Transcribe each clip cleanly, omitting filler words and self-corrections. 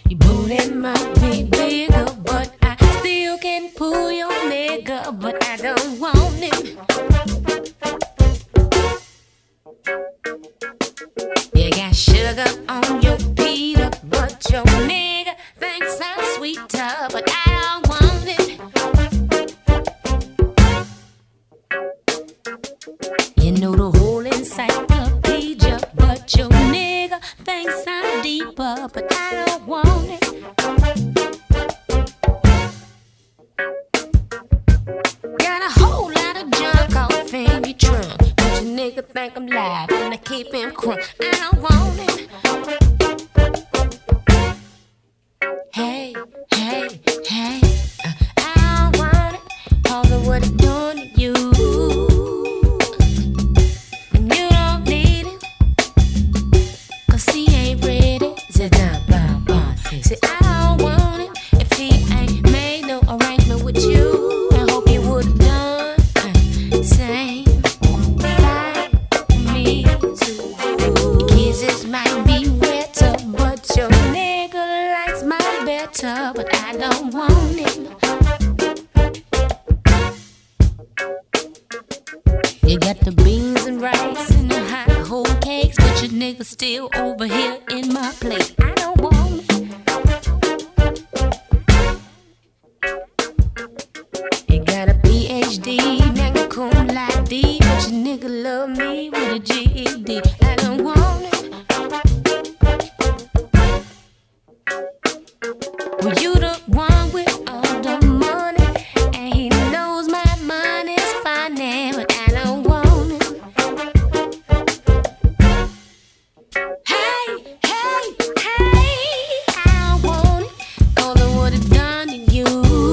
Your booty might be bigger, but I still can pull your nigga, but I don't want him. You got sugar on your pizza, but your nigga thinks I'm sweeter, but I don't want it. You know the whole encyclopedia, but your nigga thinks I'm deeper, but I don't want it. Got a whole lot of junk off in your trunk, but your nigga think I'm live and I keep him crunk. I don't want it. Hey, hey, hey, I don't want it. All of what I'm doing to you, and you don't need it, 'cause he ain't ready. Sit down, see, I don't want it if he ain't made no arrangement with you. I hope you would've done same like me too. Kisses might be wetter, but your nigga likes mine better, but I don't want it. You got the beans and rice and the hot whole cakes, but your nigga still over here in my plate. I don't want it. You got a PhD, magna cum laude, but your nigga love me with a GED. I don't want it. Well, you the one with all the money, and he knows my money's fine, but I don't want it. Hey, hey, hey, I don't want it. All of what it's done to you,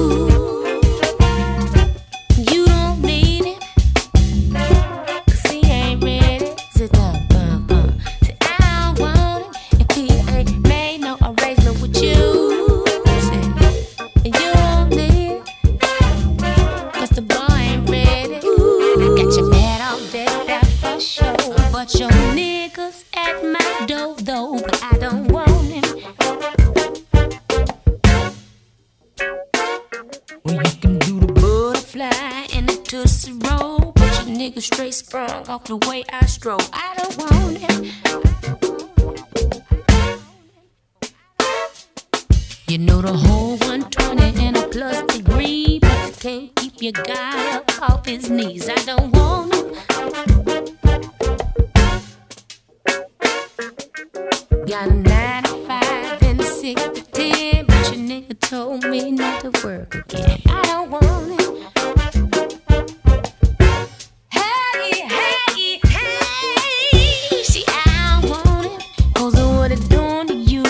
you don't need it, 'cause he ain't ready. Sit down, see, I don't want it if he ain't made no arrangement with you. And you don't need it, 'cause the boy ain't ready. I got your bad all decked out for sure, but your niggas at my door though, but I don't want him. Well, you can do the butterfly and the tootsie roll, but your nigga straight sprung off the way I stroll. I don't want him. You know the whole 120 and a plus degree, but you can't keep your guy up off his knees. I don't want him. Got a 9 to 5 and a 6 to 10, but your nigga told me not to work again. I don't want it. Hey, hey, hey, see, I don't want it, 'cause of what it's doing to you,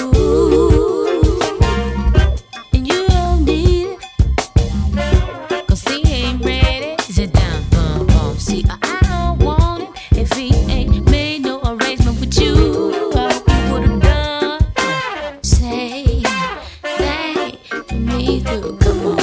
and you don't need it, 'cause he ain't ready. Sit down, see, I don't want it if he ain't made no arrangement with you. I hope you would've done say that for me too. Come on.